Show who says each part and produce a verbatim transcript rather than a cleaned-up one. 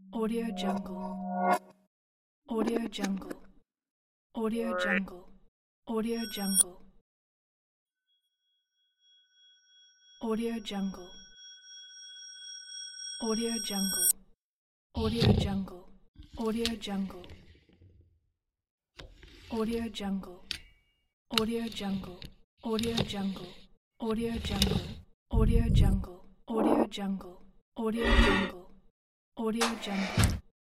Speaker 1: Audio Jungle. Audio Jungle. Audio Jungle. Audio Jungle. Audio Jungle. Audio Jungle. Audio Jungle. Audio Jungle. Audio Jungle. Audio Jungle. Audio Jungle. Audio Jungle. Audio Jungle. Audio Jungle. Audio Jungle. Audio Jungle.